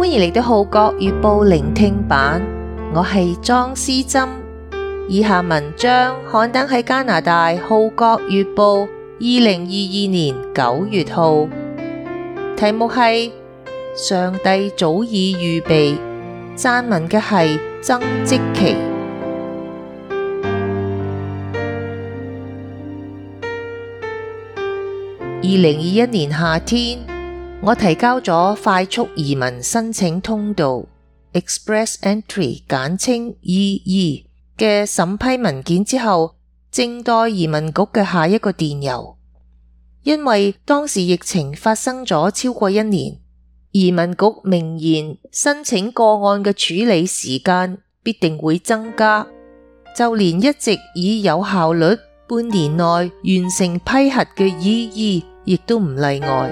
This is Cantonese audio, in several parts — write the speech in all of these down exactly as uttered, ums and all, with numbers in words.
迎嚟到《號角月報》聆聽版，我係莊思針。以下文章刊登喺加拿大《號角月報》二零二二年九月號，題目係上帝早已預備，撰文嘅係曾積琪。二零二一年夏天，我提交咗快速移民申請通道 Express Entry 簡稱 E E 嘅審批文件之後，靜待移民局嘅下一個電郵。因為當時疫情發生咗超過一年，移民局明言申請個案嘅處理時間必定會增加，就連一直以有效率半年內完成批核嘅 E E 亦都唔例外。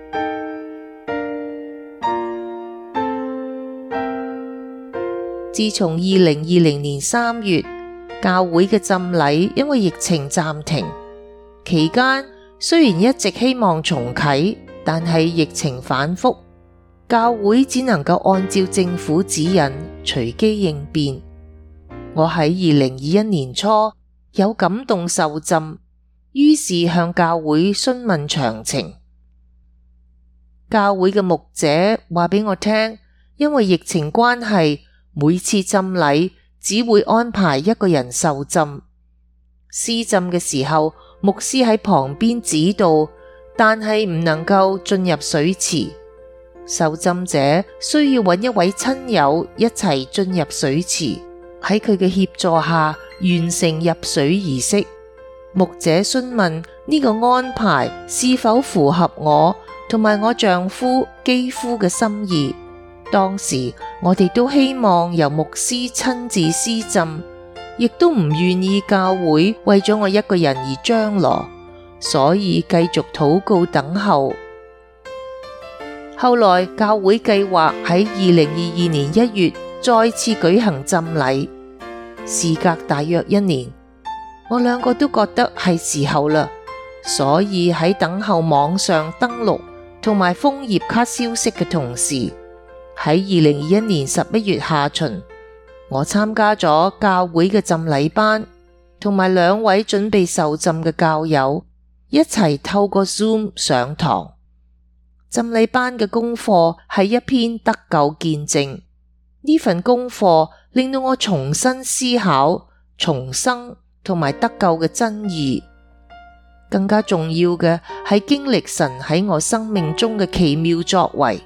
自從二零二零年三月，教會嘅浸禮因為疫情暫停，期間雖然一直希望重啟，但係疫情反覆，教會只能夠按照政府指引隨機應變。我喺二零二一年初有感動受浸，於是向教會詢問詳情。教會嘅牧者話俾我聽，因為疫情關係，每次浸禮只會安排一個人受浸。施浸嘅時候，牧師喺旁邊指導，但係唔能夠進入水池。受浸者需要揾一位親友一齊進入水池，喺佢嘅協助下完成入水儀式。牧者詢問呢個安排是否符合我同埋我丈夫基夫嘅心意。當時我哋都希望由牧師親自施浸，亦都唔願意教會為咗我一個人而張羅，所以繼續禱告等候。後來教會計劃喺二零二二年一月再次舉行浸禮，事隔大約一年，我兩個都覺得係時候啦，所以喺等候網上登錄同埋楓葉卡消息嘅同時，喺二零二一年十一月下旬，我參加咗教會嘅浸禮班，同埋兩位準備受浸嘅教友一齊透過 Zoom 上堂。浸禮班嘅功課係一篇得救見證，呢份功課令到我重新思考重生同埋得救嘅真義。更加重要嘅係經歷神喺我生命中嘅奇妙作為。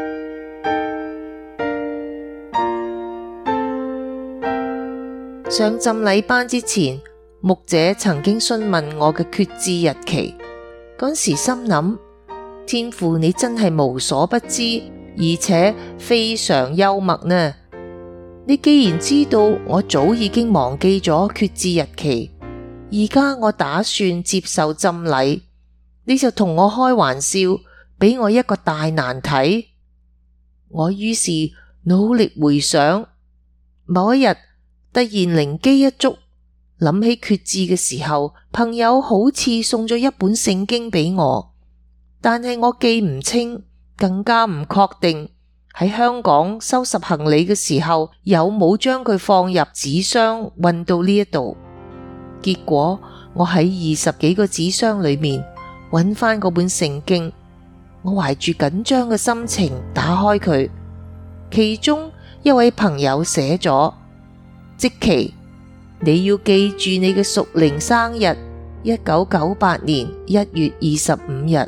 上浸禮班之前，牧者曾經詢問我嘅決志日期。嗰時心諗，天父你真係無所不知，而且非常幽默呢。你既然知道我早已經忘記咗決志日期，而家我打算接受浸禮，你就同我開玩笑，俾我一個大難題。我於是努力回想，某一日突然靈機一觸，諗起決志嘅時候，朋友好似送咗一本聖經俾我，但係我記唔清，更加唔確定喺香港收拾行李嘅時候有冇將佢放入紙箱運到呢一度。結果我喺二十幾個紙箱裏面揾翻嗰本聖經，我懷住緊張嘅心情打開佢，其中一位朋友寫咗：積琪，你要記住你嘅屬靈生日，一九九八年一月二十五日。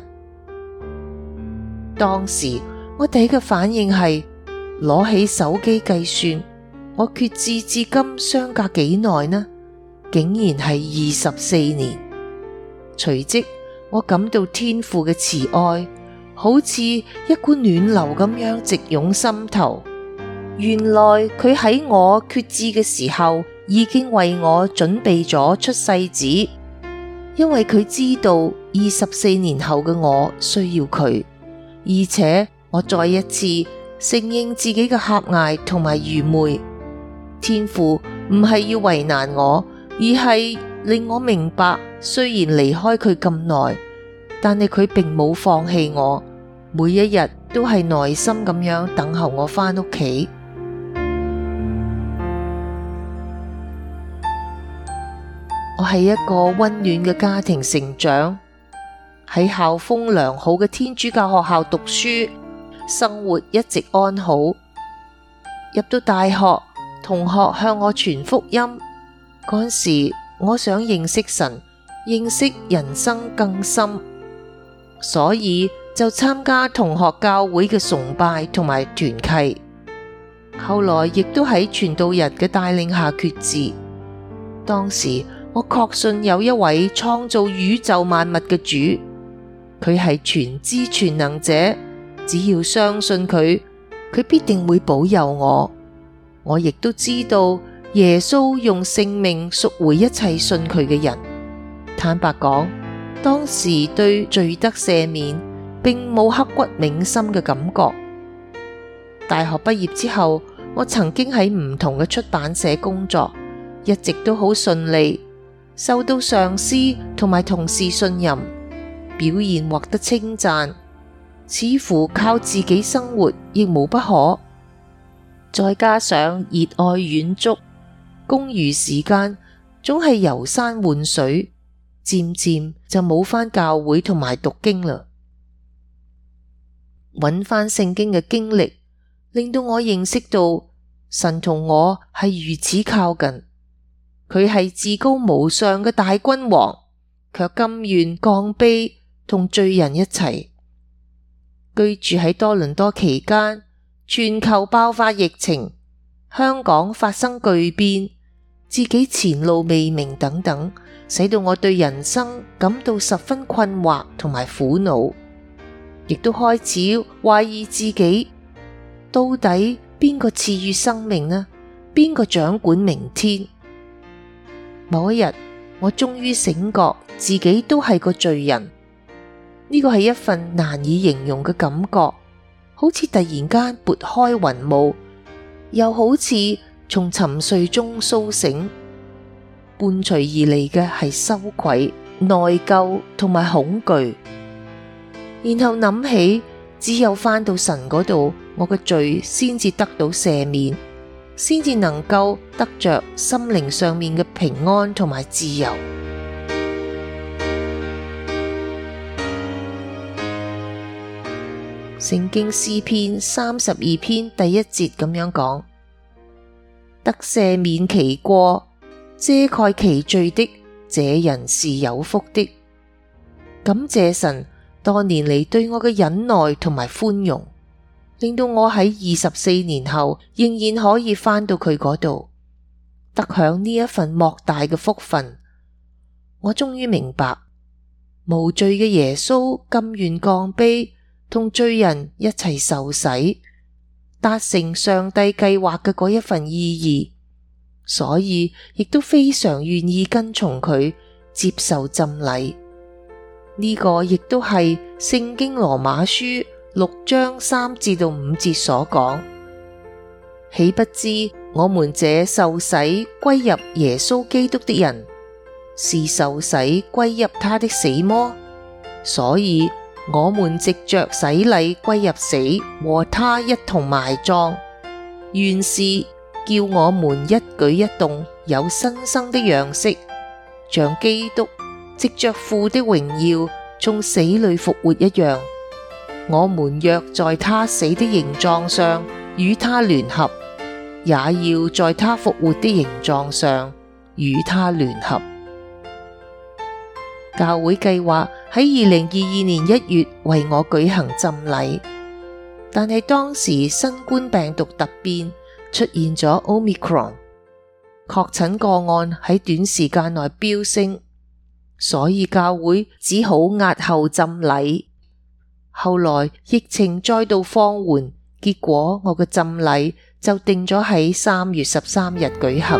當時我第一個反應係攞起手機計算，我決志至今相隔幾耐呢？竟然係二十四年。隨即我感到天父嘅慈愛，好似一股暖流咁樣直湧心頭。原來佢喺我決志嘅時候，已經為我準備咗出世紙，因為佢知道二十四年後嘅我需要佢，而且我再一次承認自己嘅狹隘同埋愚昧。天父唔係要為難我，而係令我明白，雖然離開佢咁耐，但係佢並冇放棄我， 每一日都係耐心咁樣等候我返屋企。我係一個溫暖嘅家庭成長，喺校風良好嘅天主教學校讀書，生活一直安好。入到大學，同學向我傳福音，嗰時我想認識神，認識人生更深，所以就參加同學教會嘅崇拜同埋團契。後來亦都喺傳道人嘅帶領下決志。當時我確信有一位創造宇宙萬物嘅主，佢係全知全能者，只要相信佢，佢必定會保佑我。我亦都知道耶穌用性命贖回一切信佢嘅人。坦白講，當時對罪得赦免並冇刻骨銘心嘅感覺。大學畢業之後，我曾經喺唔同嘅出版社工作，一直都好順利，受到上司同埋同事信任，表現獲得稱讚，似乎靠自己生活亦無不可。再加上熱愛遠足，公餘時間總係遊山玩水，漸漸就冇返教會同埋讀經啦。揾返聖經嘅經歷，令到我認識到神同我係如此靠近。佢係至高無上嘅大君王，卻甘願降卑同罪人一齊。居住喺多倫多期間，全球爆發疫情，香港發生巨變，自己前路未明等等，使到我對人生感到十分困惑同埋苦惱，亦都開始懷疑自己，到底邊個賜予生命呢？邊個掌管明天？某一日，我終於醒覺自己都係個罪人。呢個係一份難以形容嘅感覺，好似突然間撥開雲霧，又好似從沉睡中蘇醒。伴隨而嚟嘅係羞愧、內疚同埋恐懼。然後諗起，只有返到神嗰度，我嘅罪先至得到赦免，先至能夠得着心靈上面嘅平安同埋自由。聖經詩篇三十二篇第一節咁樣講：得赦免其過、遮蓋其罪的，這人是有福的。感謝神多年嚟對我嘅忍耐同埋寬容，令到我喺二十四年後仍然可以返到佢嗰度，得享呢一份莫大嘅福分。我終於明白，無罪嘅耶穌甘願降卑，同罪人一齊受洗，達成上帝計劃嘅嗰一份意義，所以亦都非常願意跟從佢，接受浸禮。呢、這個亦都係聖經羅馬書六章三至到五節所講：豈不知我們這受洗歸入耶穌基督的人，是受洗歸入他的死麼？所以我們藉着洗禮歸入死，和他一同埋葬，原是叫我們一舉一動有新生的樣式，像基督藉着父的榮耀從死裏復活一樣。我們若在他死的形狀上與他聯合，也要在他復活的形狀上與他聯合。教會計劃喺二零二二年一月為我舉行浸禮，但係當時新冠病毒突變出現咗 Omicron， 確診個案喺短時間內飆升，所以教會只好押後浸禮。後來疫情再度放緩，結果我嘅浸禮就定咗喺三月十三日舉行。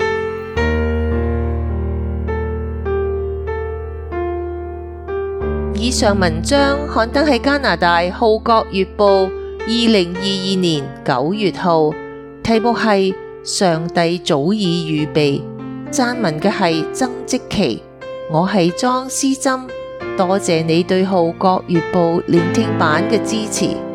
以上文章刊登喺加拿大《號角月報》二零二二年九月號，題目係上帝早已預備，撰文嘅係曾積琪，我係莊思珍， 多謝你對《號角月報》聆聽版嘅支持。